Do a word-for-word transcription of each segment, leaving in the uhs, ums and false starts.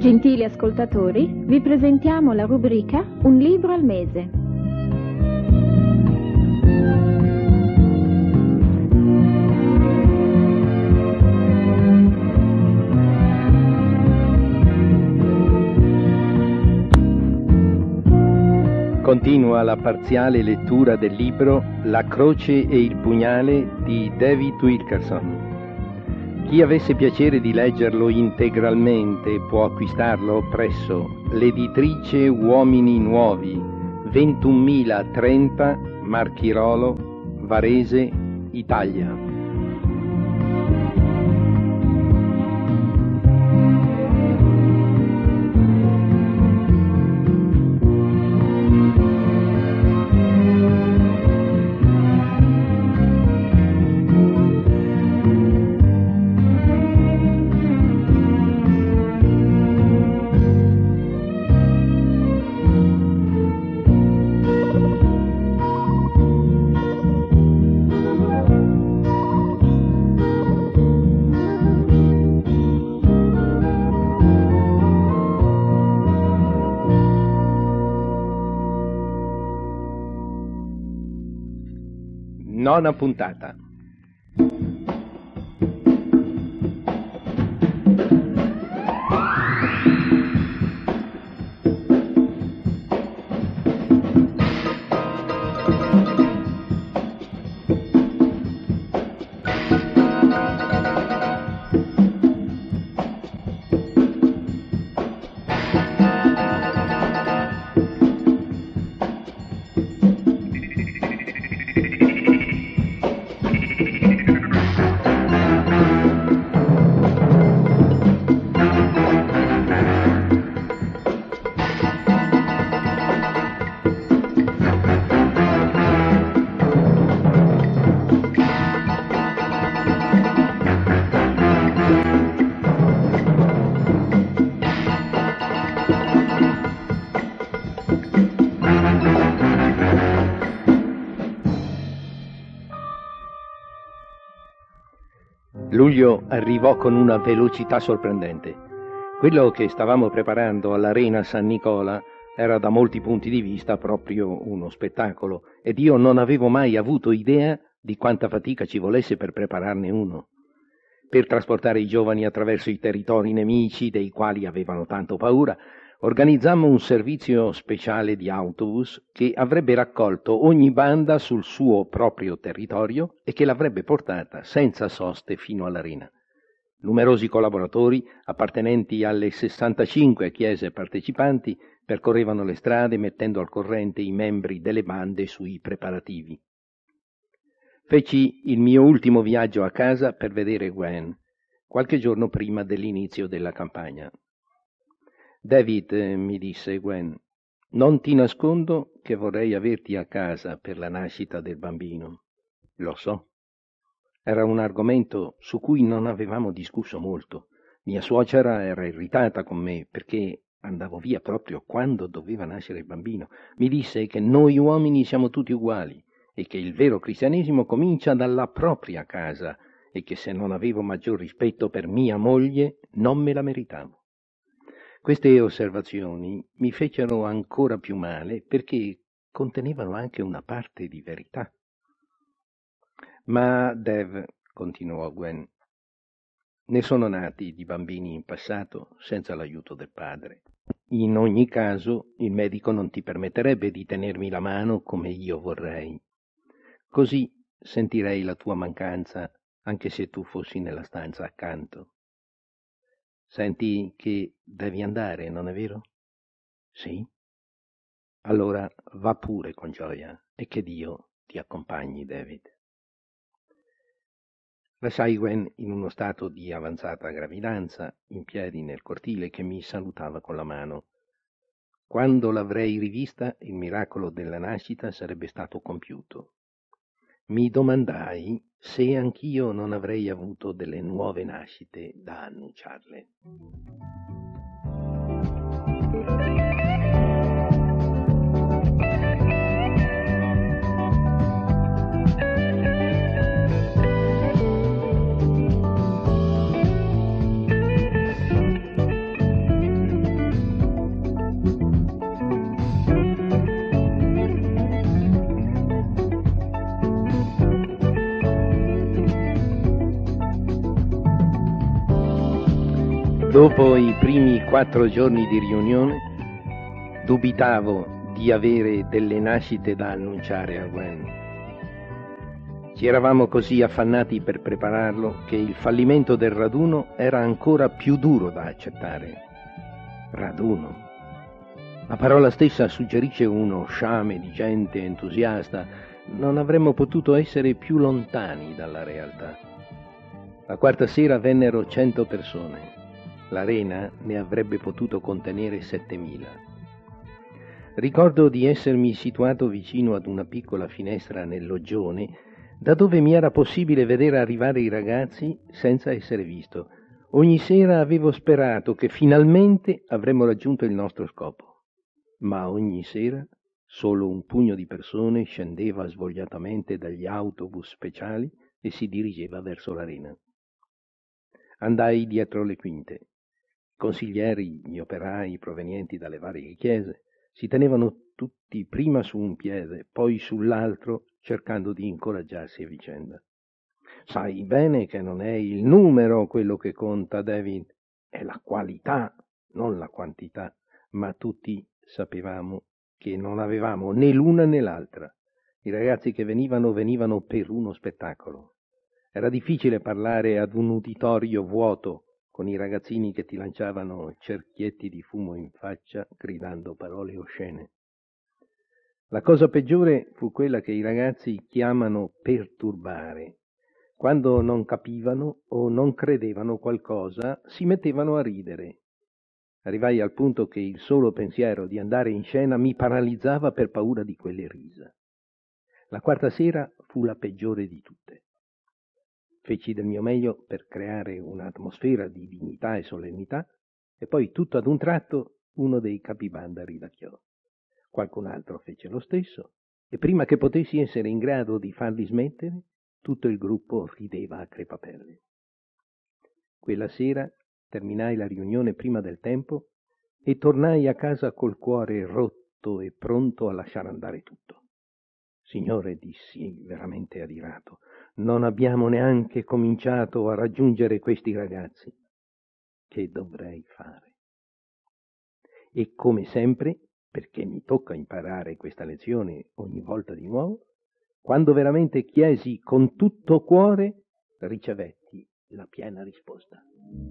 Gentili ascoltatori, vi presentiamo la rubrica Un libro al mese. Continua la parziale lettura del libro La croce e il pugnale di David Wilkerson. Chi avesse piacere di leggerlo integralmente può acquistarlo presso l'editrice Uomini Nuovi, ventunomilatrenta Marchirolo, Varese, Italia. Nona puntata. Luglio arrivò con una velocità sorprendente. Quello che stavamo preparando all'Arena San Nicola era da molti punti di vista proprio uno spettacolo, ed io non avevo mai avuto idea di quanta fatica ci volesse per prepararne uno. Per trasportare i giovani attraverso i territori nemici, dei quali avevano tanto paura, organizzammo un servizio speciale di autobus che avrebbe raccolto ogni banda sul suo proprio territorio e che l'avrebbe portata senza soste fino all'Arena. Numerosi collaboratori, appartenenti alle sessantacinque chiese partecipanti, percorrevano le strade mettendo al corrente i membri delle bande sui preparativi. Feci il mio ultimo viaggio a casa per vedere Gwen, qualche giorno prima dell'inizio della campagna. David, mi disse Gwen, non ti nascondo che vorrei averti a casa per la nascita del bambino. Lo so. Era un argomento su cui non avevamo discusso molto. Mia suocera era irritata con me perché andavo via proprio quando doveva nascere il bambino. Mi disse che noi uomini siamo tutti uguali e che il vero cristianesimo comincia dalla propria casa e che se non avevo maggior rispetto per mia moglie non me la meritavo. Queste osservazioni mi fecero ancora più male perché contenevano anche una parte di verità. Ma, Dev, continuò Gwen, ne sono nati di bambini in passato senza l'aiuto del padre. In ogni caso, il medico non ti permetterebbe di tenermi la mano come io vorrei. Così sentirei la tua mancanza anche se tu fossi nella stanza accanto. Senti che devi andare, non è vero? Sì? Allora va pure con gioia e che Dio ti accompagni, David. Lasciai Gwen in uno stato di avanzata gravidanza, in piedi nel cortile, che mi salutava con la mano. Quando l'avrei rivista, il miracolo della nascita sarebbe stato compiuto. Mi domandai se anch'io non avrei avuto delle nuove nascite da annunciarle. Dopo i primi quattro giorni di riunione, dubitavo di avere delle nascite da annunciare a Gwen. Ci eravamo così affannati per prepararlo che il fallimento del raduno era ancora più duro da accettare. Raduno. La parola stessa suggerisce uno sciame di gente entusiasta. Non avremmo potuto essere più lontani dalla realtà. La quarta sera vennero cento persone. L'arena ne avrebbe potuto contenere settemila. Ricordo di essermi situato vicino ad una piccola finestra nel loggione, da dove mi era possibile vedere arrivare i ragazzi senza essere visto. Ogni sera avevo sperato che finalmente avremmo raggiunto il nostro scopo, ma ogni sera solo un pugno di persone scendeva svogliatamente dagli autobus speciali e si dirigeva verso l'arena. Andai dietro le quinte. I consiglieri, gli operai provenienti dalle varie chiese, si tenevano tutti prima su un piede, poi sull'altro, cercando di incoraggiarsi a vicenda. Sai bene che non è il numero quello che conta, David, è la qualità, non la quantità, ma tutti sapevamo che non avevamo né l'una né l'altra. I ragazzi che venivano, venivano per uno spettacolo. Era difficile parlare ad un uditorio vuoto, con i ragazzini che ti lanciavano cerchietti di fumo in faccia, gridando parole oscene. La cosa peggiore fu quella che i ragazzi chiamano perturbare. Quando non capivano o non credevano qualcosa, si mettevano a ridere. Arrivai al punto che il solo pensiero di andare in scena mi paralizzava per paura di quelle risa. La quarta sera fu la peggiore di tutte. Feci del mio meglio per creare un'atmosfera di dignità e solennità, e poi tutto ad un tratto uno dei capibanda ridacchiò. Qualcun altro fece lo stesso, e prima che potessi essere in grado di farli smettere, tutto il gruppo rideva a crepapelle. Quella sera terminai la riunione prima del tempo e tornai a casa col cuore rotto e pronto a lasciare andare tutto. Signore, dissi veramente adirato, non abbiamo neanche cominciato a raggiungere questi ragazzi. Che dovrei fare? E come sempre, perché mi tocca imparare questa lezione ogni volta di nuovo, quando veramente chiesi con tutto cuore, ricevetti la piena risposta.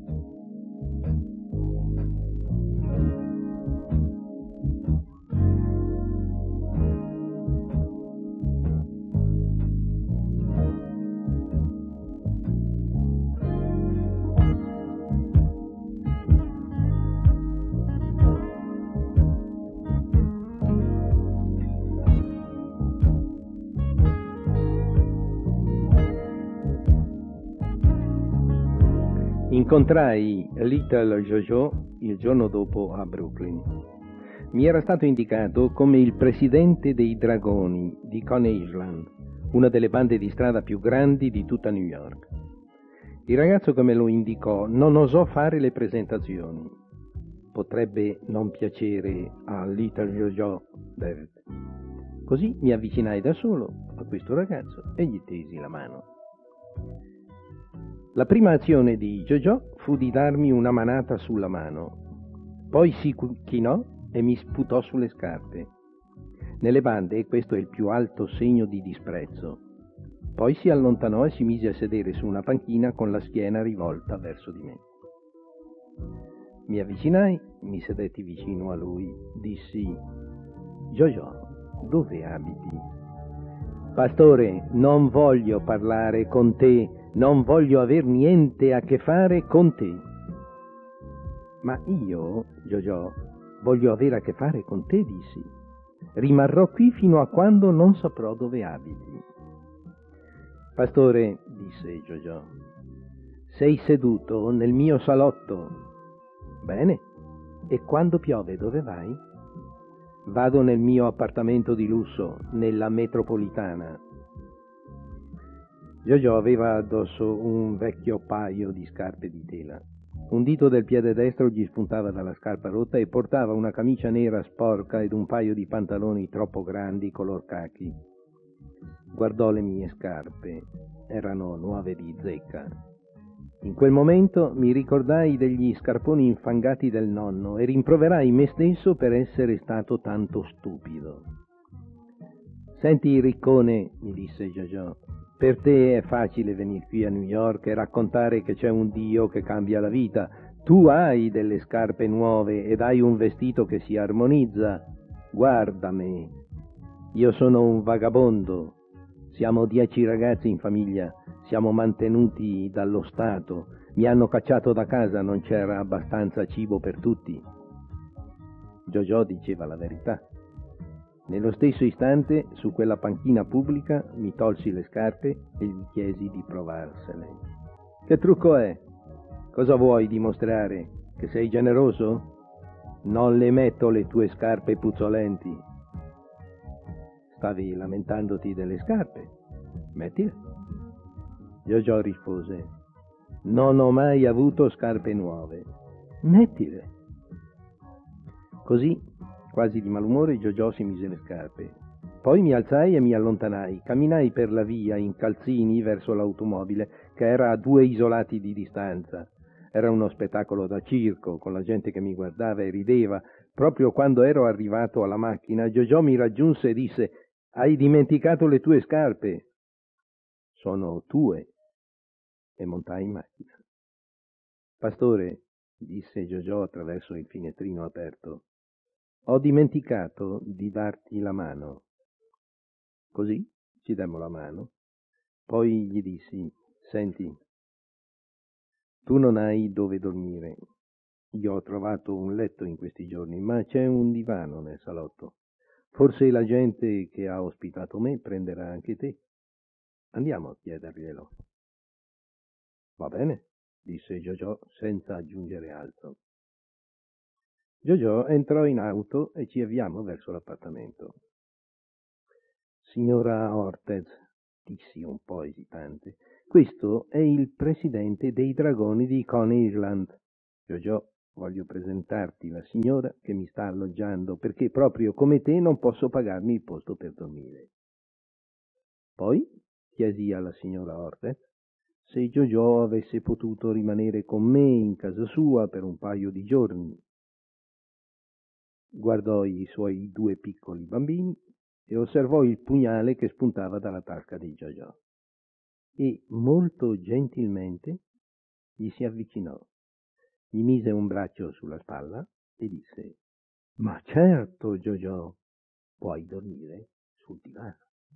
Incontrai Little Jojo il giorno dopo a Brooklyn. Mi era stato indicato come il presidente dei Dragoni di Coney Island, una delle bande di strada più grandi di tutta New York. Il ragazzo che me lo indicò non osò fare le presentazioni. Potrebbe non piacere a Little Jojo, David. Così mi avvicinai da solo a questo ragazzo e gli tesi la mano. La prima azione di Jojo fu di darmi una manata sulla mano. Poi si chinò e mi sputò sulle scarpe. Nelle bande questo è il più alto segno di disprezzo. Poi si allontanò e si mise a sedere su una panchina con la schiena rivolta verso di me. Mi avvicinai, mi sedetti vicino a lui, dissi: Jojo, dove abiti? Pastore, non voglio parlare con te, non voglio aver niente a che fare con te. Ma io, Jojo, voglio avere a che fare con te, dissi. Rimarrò qui fino a quando non saprò dove abiti. Pastore, disse Jojo, sei seduto nel mio salotto. Bene, e quando piove dove vai? Vado nel mio appartamento di lusso, nella metropolitana. Jojo aveva addosso un vecchio paio di scarpe di tela. Un dito del piede destro gli spuntava dalla scarpa rotta e portava una camicia nera sporca ed un paio di pantaloni troppo grandi color cachi. Guardò le mie scarpe, erano nuove di zecca. In quel momento mi ricordai degli scarponi infangati del nonno e rimproverai me stesso per essere stato tanto stupido. «Senti, riccone», mi disse Giorgio, «per te è facile venire qui a New York e raccontare che c'è un Dio che cambia la vita. Tu hai delle scarpe nuove ed hai un vestito che si armonizza. Guarda me. Io sono un vagabondo. Siamo dieci ragazzi in famiglia. Siamo mantenuti dallo Stato. Mi hanno cacciato da casa, non c'era abbastanza cibo per tutti». Giorgio diceva la verità. Nello stesso istante, su quella panchina pubblica, mi tolsi le scarpe e gli chiesi di provarsele. «Che trucco è? Cosa vuoi dimostrare? Che sei generoso? Non le metto le tue scarpe puzzolenti». «Stavi lamentandoti delle scarpe? Mettile». Giorgio rispose: «Non ho mai avuto scarpe nuove. Mettile». Così, quasi di malumore, Giorgio si mise le scarpe. Poi mi alzai e mi allontanai. Camminai per la via in calzini verso l'automobile, che era a due isolati di distanza. Era uno spettacolo da circo, con la gente che mi guardava e rideva. Proprio quando ero arrivato alla macchina, Giorgio mi raggiunse e disse: «Hai dimenticato le tue scarpe». «Sono tue». E montai in macchina. «Pastore», disse Giorgio attraverso il finestrino aperto, «ho dimenticato di darti la mano». Così ci demmo la mano. Poi gli dissi: «Senti, tu non hai dove dormire. Io ho trovato un letto in questi giorni, ma c'è un divano nel salotto. Forse la gente che ha ospitato me prenderà anche te. Andiamo a chiederglielo». «Va bene», disse Giorgio senza aggiungere altro. Giorgio entrò in auto e ci avviamo verso l'appartamento. «Signora Ortez», dissi un po' esitante, «questo è il presidente dei dragoni di Coney Island. Giorgio, voglio presentarti la signora che mi sta alloggiando, perché proprio come te non posso pagarmi il posto per dormire». Poi chiesi alla signora Ortez se Giorgio avesse potuto rimanere con me in casa sua per un paio di giorni. Guardò i suoi due piccoli bambini e osservò il pugnale che spuntava dalla tasca di Giorgio. E molto gentilmente gli si avvicinò, gli mise un braccio sulla spalla e disse: «Ma certo, Giorgio, puoi dormire sul divano».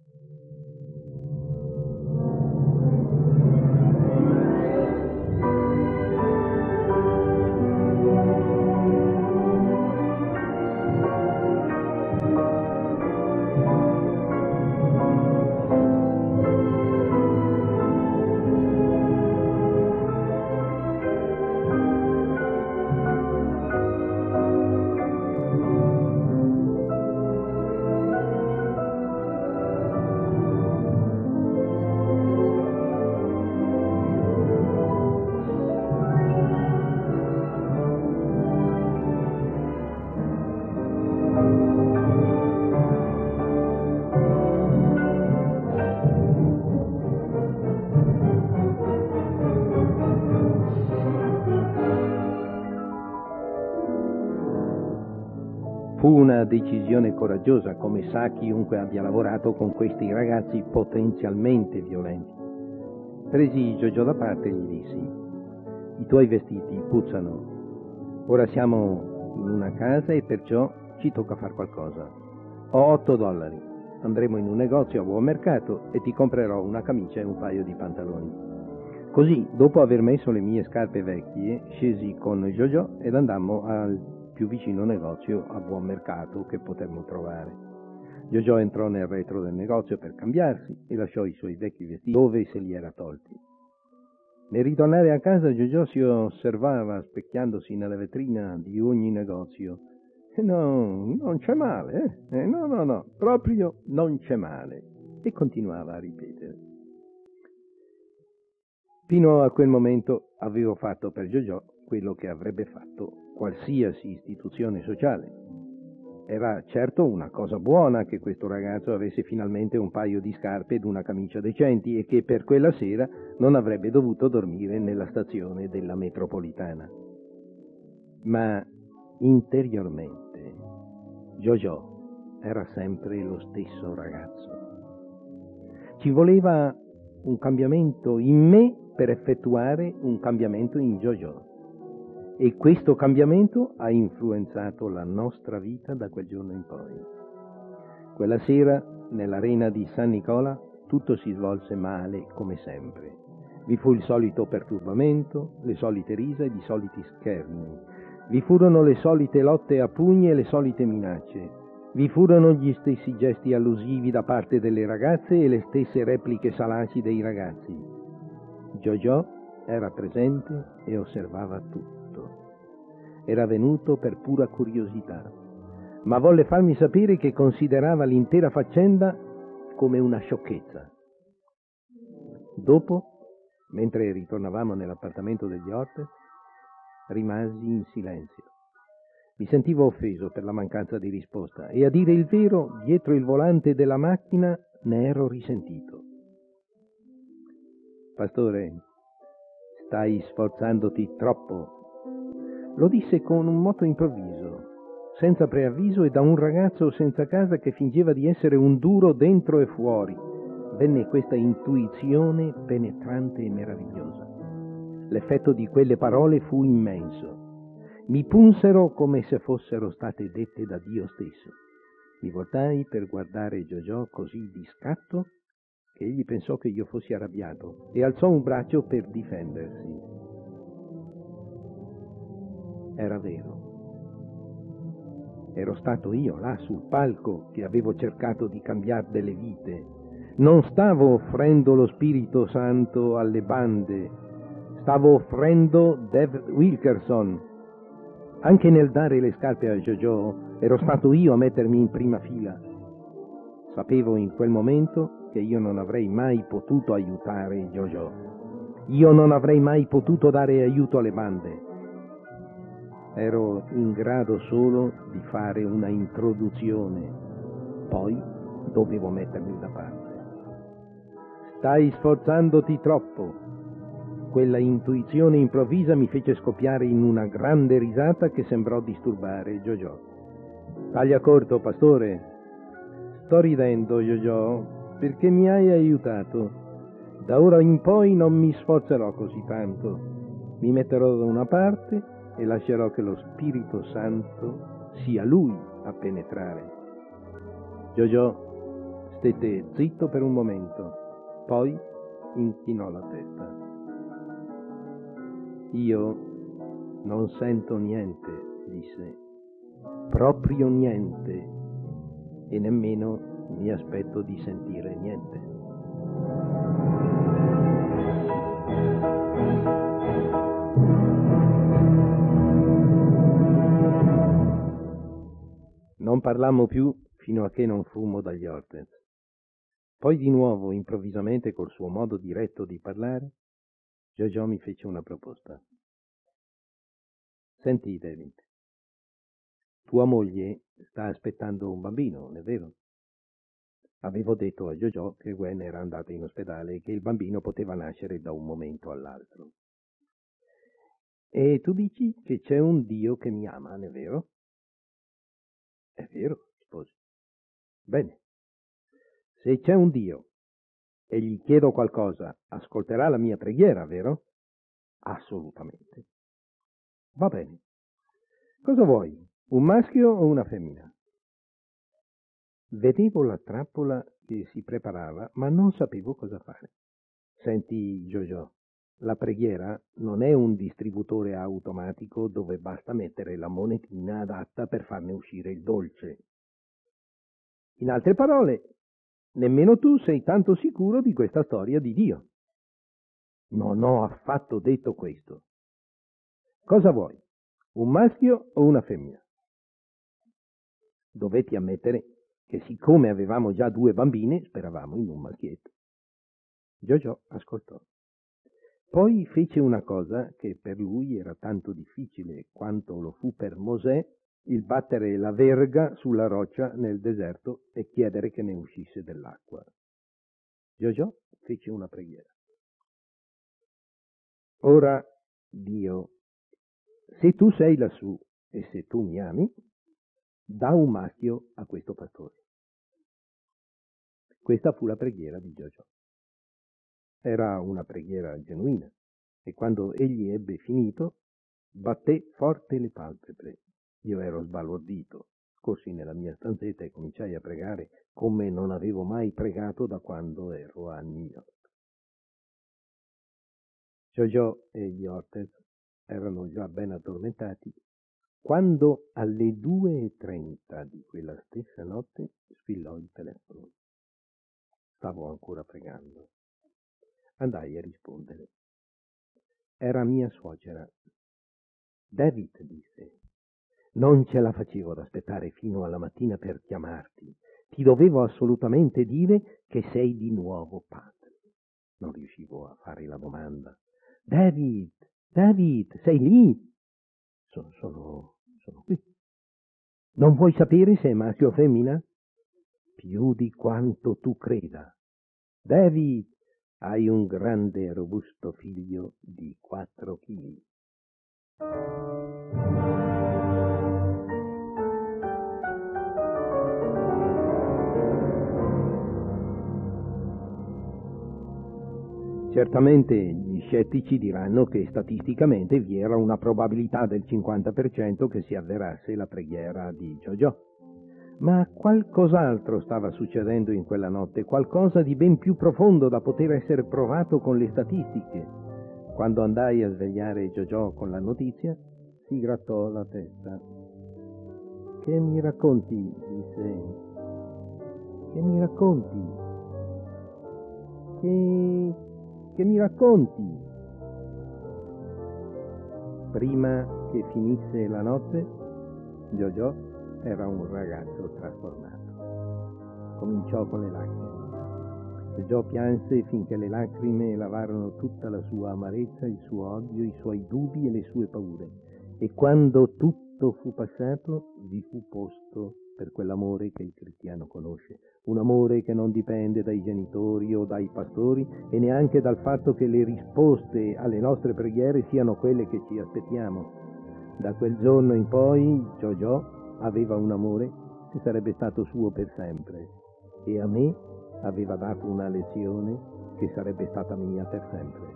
Fu una decisione coraggiosa, come sa chiunque abbia lavorato con questi ragazzi potenzialmente violenti. Presi Giorgio da parte e gli dissi: «I tuoi vestiti puzzano. Ora siamo in una casa e perciò ci tocca far qualcosa. Ho otto dollari. Andremo in un negozio a buon mercato e ti comprerò una camicia e un paio di pantaloni». Così, dopo aver messo le mie scarpe vecchie, scesi con Giorgio ed andammo al più vicino negozio a buon mercato che potemmo trovare. Giorgio entrò nel retro del negozio per cambiarsi e lasciò i suoi vecchi vestiti dove se li era tolti. Nel ritornare a casa Giorgio si osservava specchiandosi nella vetrina di ogni negozio. E no, non c'è male, eh? eh? No, no, no, proprio non c'è male. E continuava a ripetere. Fino a quel momento avevo fatto per Giorgio quello che avrebbe fatto qualsiasi istituzione sociale. Era certo una cosa buona che questo ragazzo avesse finalmente un paio di scarpe ed una camicia decenti e che per quella sera non avrebbe dovuto dormire nella stazione della metropolitana. Ma interiormente Jojo era sempre lo stesso ragazzo. Ci voleva un cambiamento in me per effettuare un cambiamento in Jojo. E questo cambiamento ha influenzato la nostra vita da quel giorno in poi. Quella sera, nell'arena di San Nicola, tutto si svolse male come sempre. Vi fu il solito perturbamento, le solite risa ed i soliti scherni. Vi furono le solite lotte a pugni e le solite minacce. Vi furono gli stessi gesti allusivi da parte delle ragazze e le stesse repliche salaci dei ragazzi. Jojo era presente e osservava tutto. Era venuto per pura curiosità, ma volle farmi sapere che considerava l'intera faccenda come una sciocchezza. Dopo, mentre ritornavamo nell'appartamento degli Orte, rimasi in silenzio. Mi sentivo offeso per la mancanza di risposta e, a dire il vero, dietro il volante della macchina ne ero risentito. Pastore, stai sforzandoti troppo. Lo disse con un moto improvviso, senza preavviso e da un ragazzo senza casa che fingeva di essere un duro dentro e fuori. Venne questa intuizione penetrante e meravigliosa. L'effetto di quelle parole fu immenso. Mi punsero come se fossero state dette da Dio stesso. Mi voltai per guardare Jojo così di scatto che egli pensò che io fossi arrabbiato e alzò un braccio per difendersi. Era vero. Ero stato io là sul palco che avevo cercato di cambiare delle vite. Non stavo offrendo lo Spirito Santo alle bande, stavo offrendo David Wilkerson. Anche nel dare le scarpe a Jojo ero stato io a mettermi in prima fila. Sapevo in quel momento che io non avrei mai potuto aiutare Jojo. Io non avrei mai potuto dare aiuto alle bande. Ero in grado solo di fare una introduzione, poi dovevo mettermi da parte. Stai sforzandoti troppo. Quella intuizione improvvisa mi fece scoppiare in una grande risata che sembrò disturbare Jojo. Taglia corto, pastore. Sto ridendo, Jojo, perché mi hai aiutato. Da ora in poi non mi sforzerò così tanto. Mi metterò da una parte e lascerò che lo Spirito Santo sia Lui a penetrare. Jojo stette zitto per un momento, poi inchinò la testa. Io non sento niente, disse, proprio niente, e nemmeno mi aspetto di sentire niente. Non parlammo più fino a che non fummo dagli Hortens. Poi di nuovo, improvvisamente, col suo modo diretto di parlare, Jojo mi fece una proposta. Senti, David, tua moglie sta aspettando un bambino, non è vero? Avevo detto a Jojo che Gwen era andata in ospedale e che il bambino poteva nascere da un momento all'altro. E tu dici che c'è un Dio che mi ama, non è vero? È vero, rispose. Bene. Se c'è un Dio e gli chiedo qualcosa, ascolterà la mia preghiera, vero? Assolutamente. Va bene. Cosa vuoi? Un maschio o una femmina? Vedevo la trappola che si preparava, ma non sapevo cosa fare. Senti, Jojo, la preghiera non è un distributore automatico dove basta mettere la monetina adatta per farne uscire il dolce. In altre parole, nemmeno tu sei tanto sicuro di questa storia di Dio. Non ho affatto detto questo. Cosa vuoi? Un maschio o una femmina? Dovetti ammettere che siccome avevamo già due bambine, speravamo in un maschietto. Jojo ascoltò. Poi fece una cosa che per lui era tanto difficile quanto lo fu per Mosè il battere la verga sulla roccia nel deserto e chiedere che ne uscisse dell'acqua. Giotò fece una preghiera. Ora, Dio, se tu sei lassù e se tu mi ami, dà un macchio a questo pastore. Questa fu la preghiera di Giotò. Era una preghiera genuina e quando egli ebbe finito, batté forte le palpebre. Io ero sbalordito, corsi nella mia stanzetta e cominciai a pregare come non avevo mai pregato da quando ero a New York. Giotò e gli Ortes erano già ben addormentati quando alle due e trenta di quella stessa notte squillò il telefono. Stavo ancora pregando. Andai a rispondere. Era mia suocera. David, disse, non ce la facevo ad aspettare fino alla mattina per chiamarti. Ti dovevo assolutamente dire che sei di nuovo padre. Non riuscivo a fare la domanda. David, David, sei lì? Sono, sono, sono qui. Non vuoi sapere se è maschio o femmina? Più di quanto tu creda. David, hai un grande e robusto figlio di quattro chili. Certamente gli scettici diranno che statisticamente vi era una probabilità del cinquanta per cento che si avverasse la preghiera di Giotò. Ma qualcos'altro stava succedendo in quella notte, qualcosa di ben più profondo da poter essere provato con le statistiche. Quando andai a svegliare Giotò con la notizia, si grattò la testa. Che mi racconti? Disse. Che mi racconti? Che... che mi racconti? Prima che finisse la notte, Giotò era un ragazzo trasformato. Cominciò con le lacrime. Giotò pianse finché le lacrime lavarono tutta la sua amarezza, il suo odio, i suoi dubbi e le sue paure. E quando tutto fu passato, vi fu posto per quell'amore che il cristiano conosce. Un amore che non dipende dai genitori o dai pastori e neanche dal fatto che le risposte alle nostre preghiere siano quelle che ci aspettiamo. Da quel giorno in poi Giotò aveva un amore che sarebbe stato suo per sempre e a me aveva dato una lezione che sarebbe stata mia per sempre.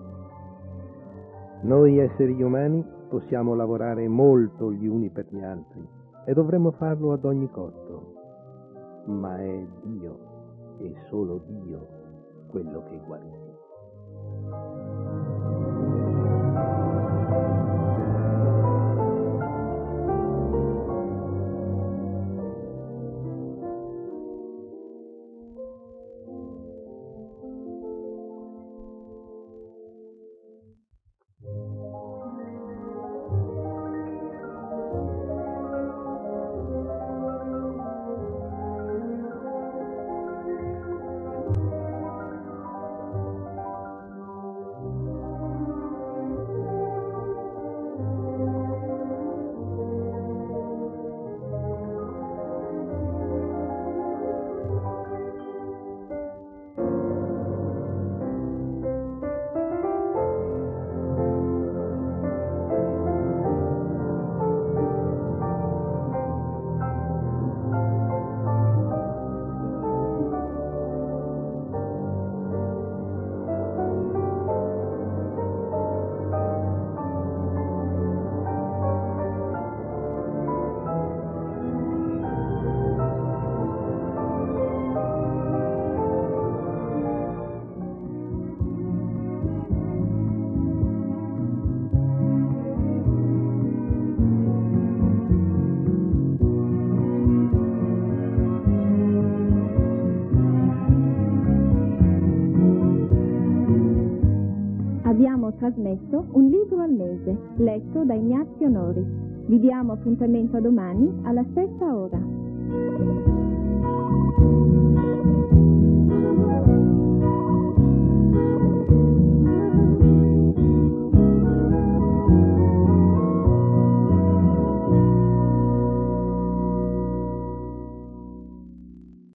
Noi esseri umani possiamo lavorare molto gli uni per gli altri e dovremmo farlo ad ogni costo, ma è Dio e solo Dio quello che guarisce. Abbiamo trasmesso Un libro al mese, letto da Ignazio Noris. Vi diamo appuntamento a domani alla stessa ora.